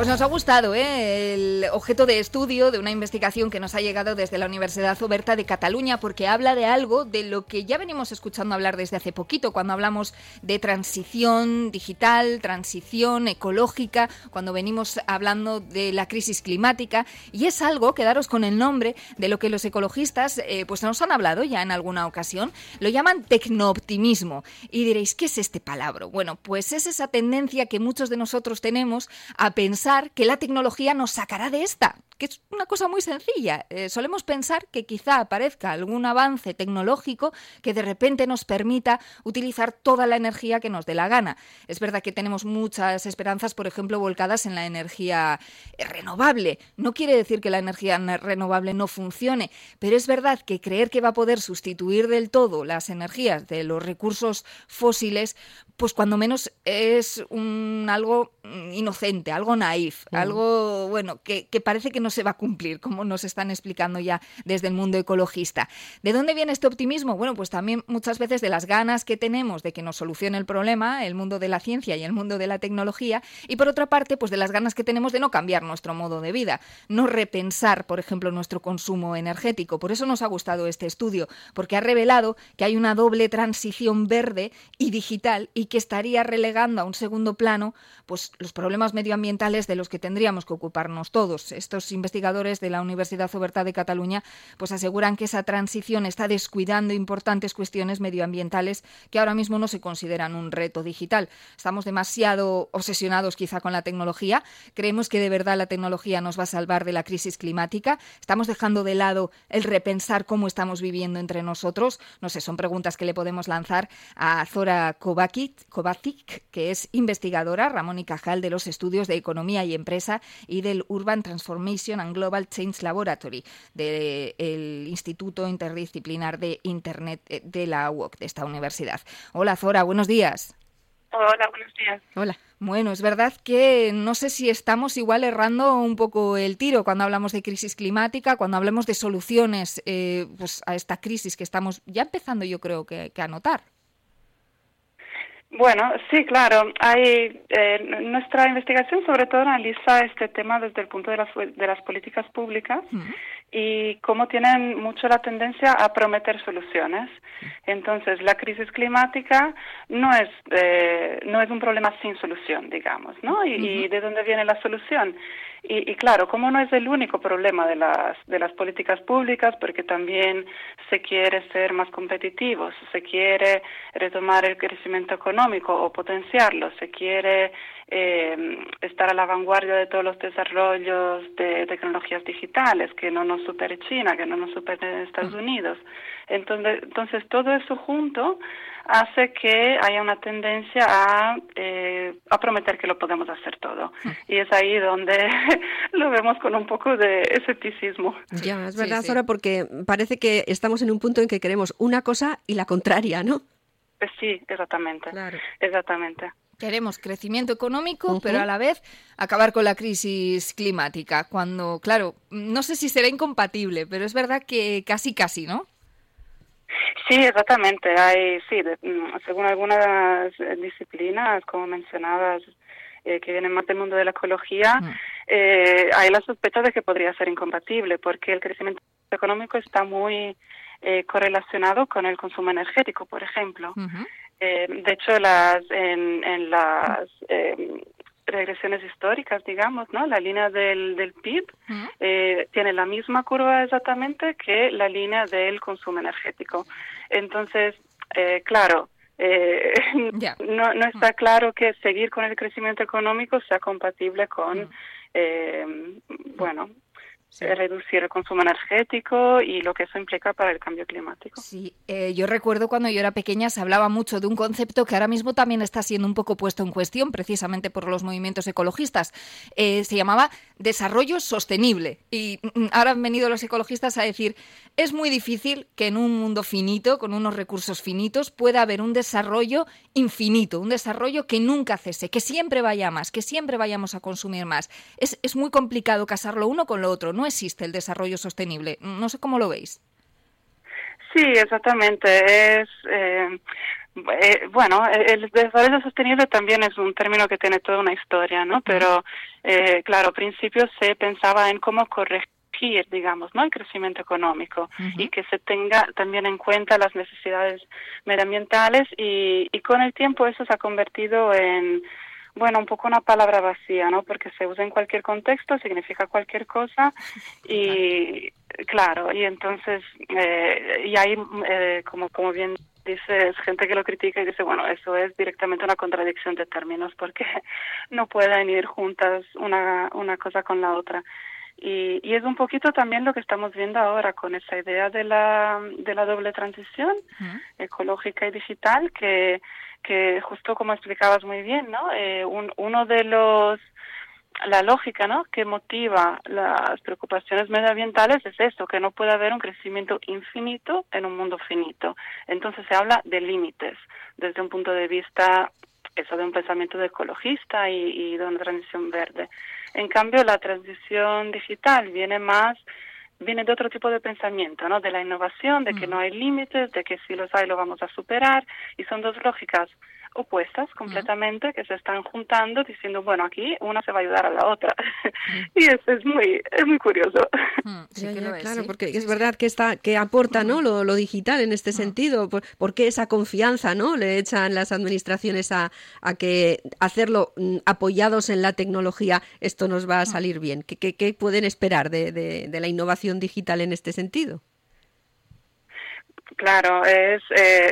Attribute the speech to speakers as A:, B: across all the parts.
A: Pues nos ha gustado el objeto de estudio de una investigación que nos ha llegado desde la Universidad Oberta de Cataluña, porque habla de algo de lo que ya venimos escuchando hablar desde hace poquito, cuando hablamos de transición digital, transición ecológica, cuando venimos hablando de la crisis climática, y es algo, quedaros con el nombre, de lo que los ecologistas pues nos han hablado ya en alguna ocasión, lo llaman tecnooptimismo. Y diréis, ¿qué es este palabra? Bueno, pues es esa tendencia que muchos de nosotros tenemos a pensar que la tecnología nos sacará de esta, que es una cosa muy sencilla. Solemos pensar que quizá aparezca algún avance tecnológico que de repente nos permita utilizar toda la energía que nos dé la gana. Es verdad que tenemos muchas esperanzas, por ejemplo, volcadas en la energía renovable. No quiere decir que la energía renovable no funcione, pero es verdad que creer que va a poder sustituir del todo las energías de los recursos fósiles, pues cuando menos es algo inocente, algo naif, algo bueno que parece que no se va a cumplir, como nos están explicando ya desde el mundo ecologista. ¿De dónde viene este optimismo? Bueno, pues también muchas veces de las ganas que tenemos de que nos solucione el problema, el mundo de la ciencia y el mundo de la tecnología, y por otra parte, pues de las ganas que tenemos de no cambiar nuestro modo de vida, no repensar, por ejemplo, nuestro consumo energético. Por eso nos ha gustado este estudio, porque ha revelado que hay una doble transición verde y digital y que estaría relegando a un segundo plano pues los problemas medioambientales de los que tendríamos que ocuparnos todos. Estos investigadores de la Universidad Oberta de Cataluña pues aseguran que esa transición está descuidando importantes cuestiones medioambientales que ahora mismo no se consideran un reto digital. Estamos demasiado obsesionados quizá con la tecnología, creemos que de verdad la tecnología nos va a salvar de la crisis climática, estamos dejando de lado el repensar cómo estamos viviendo entre nosotros. No sé, son preguntas que le podemos lanzar a Zora Kovacic, que es investigadora, Ramón y Cajal, de los estudios de Economía y Empresa y del Urban Transformation and Global Change Laboratory del Instituto Interdisciplinar de Internet de la UOC, de esta universidad. Hola Zora, buenos días.
B: Hola, buenos días.
A: Hola. Bueno, es verdad que no sé si estamos igual errando un poco el tiro cuando hablamos de crisis climática, cuando hablamos de soluciones pues a esta crisis que estamos ya empezando, yo creo, que a notar.
B: Bueno, sí, claro. Nuestra investigación sobre todo analiza este tema desde el punto de las políticas públicas y cómo tienen mucho la tendencia a prometer soluciones. Entonces, la crisis climática no es un problema sin solución, digamos, ¿no? ¿Y de dónde viene la solución? Y claro, como no es el único problema de las políticas públicas, porque también se quiere ser más competitivos, se quiere retomar el crecimiento económico o potenciarlo, se quiere estar a la vanguardia de todos los desarrollos de tecnologías digitales, que no nos supere China, que no nos supere Estados Unidos. Entonces todo eso junto hace que haya una tendencia a prometer que lo podemos hacer todo. Y es ahí donde lo vemos con un poco de escepticismo.
C: Ya, es verdad, Zora, porque parece que estamos en un punto en que queremos una cosa y la contraria, ¿no?
B: Sí, exactamente.
C: Claro.
B: Exactamente.
A: Queremos crecimiento económico, pero a la vez acabar con la crisis climática. Cuando, claro, no sé si será incompatible, pero es verdad que casi, ¿no?
B: Sí, exactamente. Según algunas disciplinas, como mencionabas, que vienen más del mundo de la ecología, hay la sospecha de que podría ser incompatible, porque el crecimiento económico está muy correlacionado con el consumo energético, por ejemplo. De hecho, en las regresiones históricas, digamos, ¿no? La línea del PIB tiene la misma curva exactamente que la línea del consumo energético. Entonces, claro, no está claro que seguir con el crecimiento económico sea compatible con, reducir el consumo energético y lo que eso implica para el cambio climático.
A: Sí, yo recuerdo cuando yo era pequeña se hablaba mucho de un concepto que ahora mismo también está siendo un poco puesto en cuestión, precisamente por los movimientos ecologistas. Se llamaba desarrollo sostenible. Y ahora han venido los ecologistas a decir, es muy difícil que en un mundo finito, con unos recursos finitos, pueda haber un desarrollo infinito, un desarrollo que nunca cese, que siempre vaya más, que siempre vayamos a consumir más. Es muy complicado casarlo uno con lo otro. No existe el desarrollo sostenible. No sé cómo lo veis.
B: Sí, exactamente. Bueno, el desarrollo sostenible también es un término que tiene toda una historia, ¿no? Pero, claro, al principio se pensaba en cómo corregir, digamos, ¿no? El crecimiento económico y que se tenga también en cuenta las necesidades medioambientales y con el tiempo eso se ha convertido en, bueno, un poco una palabra vacía, ¿no? Porque se usa en cualquier contexto, significa cualquier cosa y, claro, y entonces, y hay, como bien dices, gente que lo critica y dice, bueno, eso es directamente una contradicción de términos porque no pueden ir juntas una cosa con la otra. Y es un poquito también lo que estamos viendo ahora con esa idea de la doble transición ecológica y digital que justo como explicabas muy bien, ¿no? Uno de la lógica, ¿no?, que motiva las preocupaciones medioambientales es eso, que no puede haber un crecimiento infinito en un mundo finito. Entonces se habla de límites desde un punto de vista, eso, de un pensamiento de ecologista y de una transición verde. En cambio, la transición digital viene de otro tipo de pensamiento, ¿no?, de la innovación, de que no hay límites, de que si los hay lo vamos a superar, y son dos lógicas opuestas completamente que se están juntando diciendo, bueno, aquí una se va a ayudar a la otra. Y eso es muy curioso.
A: Sí, que lo es,
C: claro,
A: ¿sí?
C: porque es verdad que aporta, ¿no?, lo digital en este sentido. ¿Por qué esa confianza, ¿no?, le echan las administraciones a que hacerlo apoyados en la tecnología esto nos va a salir bien? ¿Qué pueden esperar de la innovación digital en este sentido?
B: Claro, es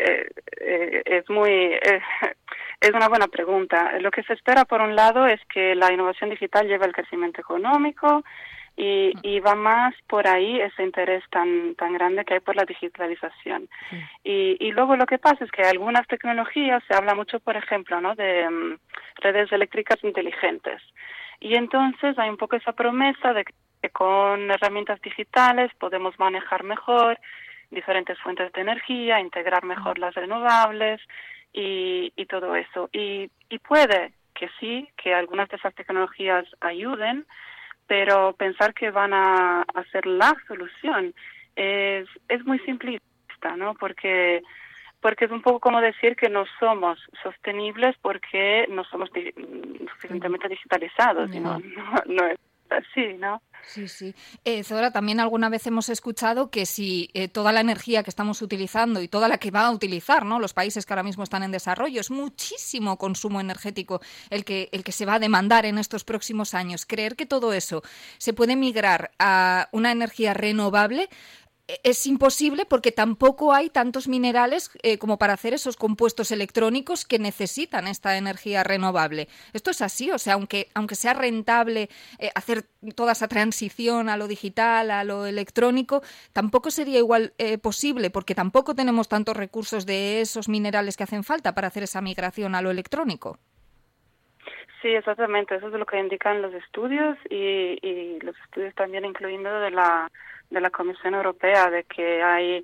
B: una buena pregunta. Lo que se espera, por un lado, es que la innovación digital lleve al crecimiento económico y va más por ahí ese interés tan grande que hay por la digitalización. Y luego lo que pasa es que algunas tecnologías, se habla mucho, por ejemplo, ¿no?, de redes eléctricas inteligentes. Y entonces hay un poco esa promesa de que con herramientas digitales podemos manejar mejor diferentes fuentes de energía, integrar mejor las renovables y todo eso. Y puede que sí, que algunas de esas tecnologías ayuden, pero pensar que van a ser la solución es muy simplista, ¿no? Porque es un poco como decir que no somos sostenibles porque no somos suficientemente digitalizados, y no es así, ¿no?
A: Sí, sí. Zora, también alguna vez hemos escuchado que si toda la energía que estamos utilizando y toda la que va a utilizar, ¿no?, los países que ahora mismo están en desarrollo, es muchísimo consumo energético el que se va a demandar en estos próximos años. Creer que todo eso se puede migrar a una energía renovable es imposible porque tampoco hay tantos minerales como para hacer esos compuestos electrónicos que necesitan esta energía renovable. Esto es así, o sea, aunque sea rentable hacer toda esa transición a lo digital, a lo electrónico, tampoco sería igual posible porque tampoco tenemos tantos recursos de esos minerales que hacen falta para hacer esa migración a lo electrónico.
B: Sí, exactamente. Eso es lo que indican los estudios y los estudios también incluyendo de la Comisión Europea, de que hay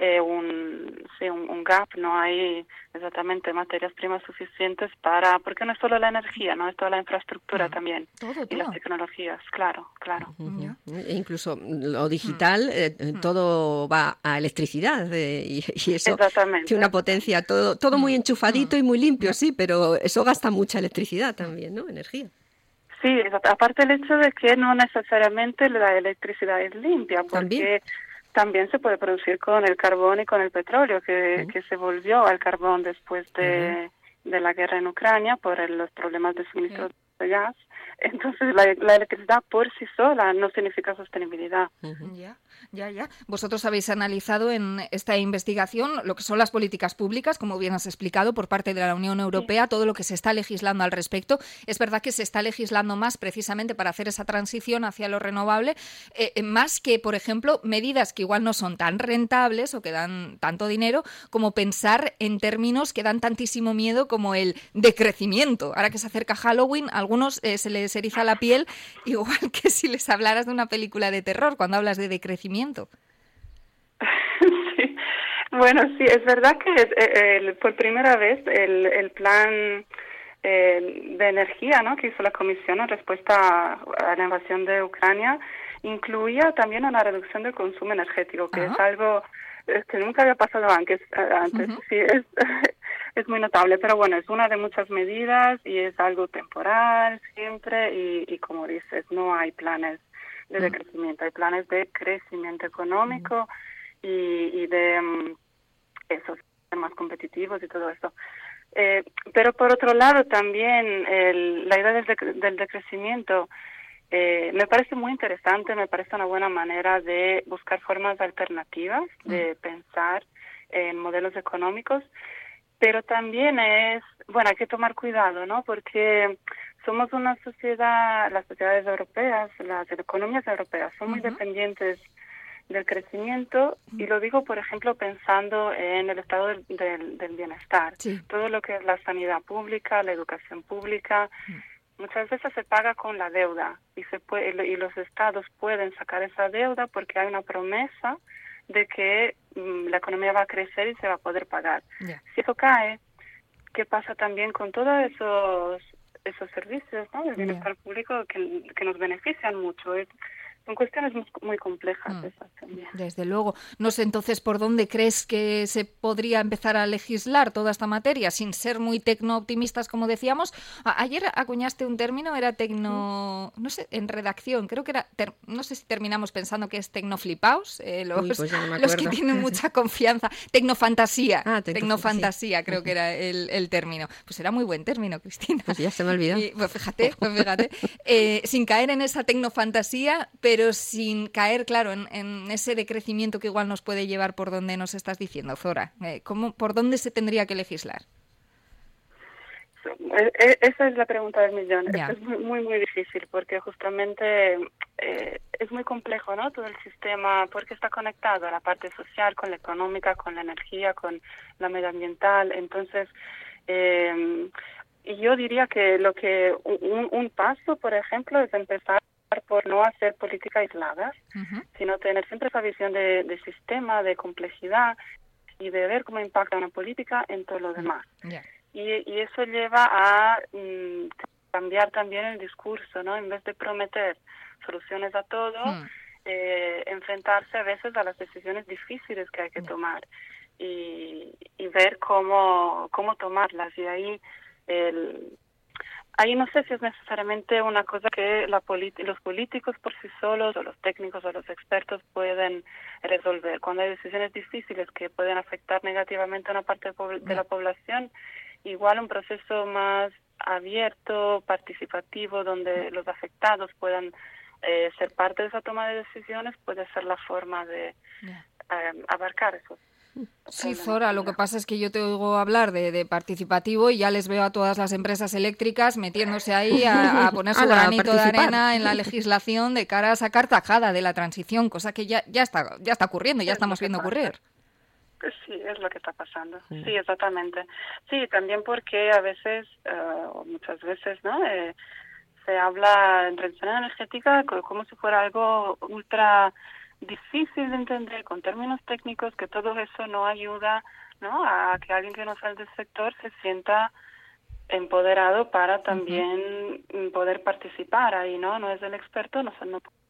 B: un gap, no hay exactamente materias primas suficientes porque no es solo la energía, no es toda la infraestructura también
C: todo.
B: Y las tecnologías, claro.
C: E incluso lo digital, todo va a electricidad y eso tiene una potencia, todo muy enchufadito y muy limpio, sí, pero eso gasta mucha electricidad también, ¿no? Energía.
B: Sí, aparte el hecho de que no necesariamente la electricidad es limpia, porque también se puede producir con el carbón y con el petróleo, que se volvió al carbón después de la guerra en Ucrania por los problemas de suministro de gas. Entonces la electricidad por sí sola no significa sostenibilidad.
A: Ya. Vosotros habéis analizado en esta investigación lo que son las políticas públicas, como bien has explicado, por parte de la Unión Europea, todo lo que se está legislando al respecto. Es verdad que se está legislando más precisamente para hacer esa transición hacia lo renovable, más que, por ejemplo, medidas que igual no son tan rentables o que dan tanto dinero, como pensar en términos que dan tantísimo miedo como el decrecimiento. Ahora que se acerca Halloween, a algunos se les eriza la piel, igual que si les hablaras de una película de terror cuando hablas de decrecimiento.
B: Sí. Bueno, sí, es verdad que por primera vez el plan de energía, ¿no?, que hizo la Comisión en respuesta a la invasión de Ucrania incluía también una reducción del consumo energético, que es algo que nunca había pasado antes. Sí, es muy notable, pero bueno, es una de muchas medidas y es algo temporal siempre y como dices, no hay planes de decrecimiento, hay planes de crecimiento económico y de esos más competitivos y todo eso. Pero por otro lado también la idea del decrecimiento me parece muy interesante, me parece una buena manera de buscar formas alternativas de pensar en modelos económicos, pero también hay que tomar cuidado, ¿no? Porque somos una sociedad, las sociedades europeas, las economías europeas son muy dependientes del crecimiento y lo digo, por ejemplo, pensando en el estado del bienestar. Sí. Todo lo que es la sanidad pública, la educación pública, muchas veces se paga con la deuda y los estados pueden sacar esa deuda porque hay una promesa de que la economía va a crecer y se va a poder pagar. Yeah. Si eso cae, ¿qué pasa también con todos esos servicios, ¿no?, del bienestar público que nos benefician mucho? Son cuestiones muy complejas esas también.
A: Desde luego. No sé entonces por dónde crees que se podría empezar a legislar toda esta materia sin ser muy tecno-optimistas, como decíamos. Ayer acuñaste un término, era tecno... No sé, en redacción, creo que era... no sé si terminamos pensando que es tecnoflipaos, los que tienen mucha confianza. Tecnofantasía. Tecnofantasía, creo que era el término. Pues era muy buen término, Cristina.
C: Pues ya se me olvidó.
A: Pues fíjate. Sin caer en esa tecnofantasía, pero sin caer, claro, en ese decrecimiento que igual nos puede llevar por donde nos estás diciendo, Zora. ¿Por dónde se tendría que legislar?
B: Esa es la pregunta del millón. Es muy, muy difícil porque justamente es muy complejo, ¿no? Todo el sistema, porque está conectado a la parte social, con la económica, con la energía, con la medioambiental. Entonces, y yo diría que un paso, por ejemplo, es empezar por no hacer política aislada, sino tener siempre esa visión de sistema, de complejidad y de ver cómo impacta una política en todo lo demás. Y eso lleva a cambiar también el discurso, ¿no? En vez de prometer soluciones a todo, enfrentarse a veces a las decisiones difíciles que hay que tomar y ver cómo tomarlas. Y ahí no sé si es necesariamente una cosa que los políticos por sí solos o los técnicos o los expertos pueden resolver. Cuando hay decisiones difíciles que pueden afectar negativamente a una parte de la población, igual un proceso más abierto, participativo, donde los afectados puedan ser parte de esa toma de decisiones, puede ser la forma de abarcar eso.
A: Sí, Zora, lo que pasa es que yo te oigo hablar de participativo y ya les veo a todas las empresas eléctricas metiéndose ahí a poner su granito de arena en la legislación de cara a sacar tajada de la transición, cosa que ya está ocurriendo, ya estamos viendo ocurrir.
B: Sí, es lo que está pasando. Sí, exactamente. Sí, también porque a veces, o muchas veces, ¿no? Se habla en transición energética como si fuera algo ultra difícil de entender con términos técnicos, que todo eso no ayuda, ¿no?, a que alguien que no sea del sector se sienta empoderado para también poder participar ahí, ¿no? No es el experto, no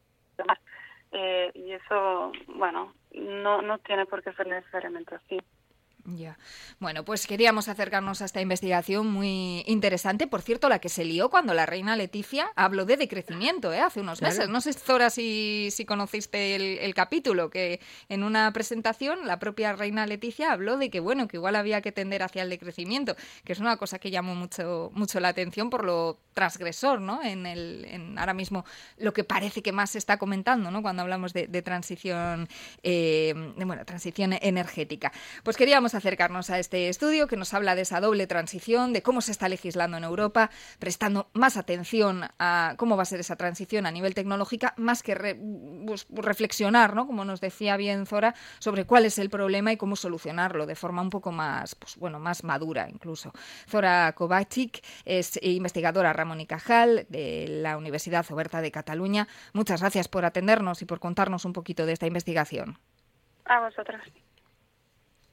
B: y eso, bueno, no tiene por qué ser necesariamente así.
A: Ya. Bueno, pues queríamos acercarnos a esta investigación muy interesante. Por cierto, la que se lió cuando la reina Leticia habló de decrecimiento, hace unos meses. No sé, Zora, si conociste el capítulo, que en una presentación la propia reina Leticia habló de que, bueno, que igual había que tender hacia el decrecimiento, que es una cosa que llamó mucho la atención por lo transgresor, ¿no? En ahora mismo lo que parece que más se está comentando, ¿no?, cuando hablamos de transición, transición energética. Pues queríamos acercarnos a este estudio que nos habla de esa doble transición, de cómo se está legislando en Europa, prestando más atención a cómo va a ser esa transición a nivel tecnológica, más que reflexionar, ¿no?, como nos decía bien Zora, sobre cuál es el problema y cómo solucionarlo de forma un poco más, más madura incluso. Zora Kovačič es investigadora Ramón y Cajal de la Universidad Oberta de Cataluña. Muchas gracias por atendernos y por contarnos un poquito de esta investigación.
B: A vosotras.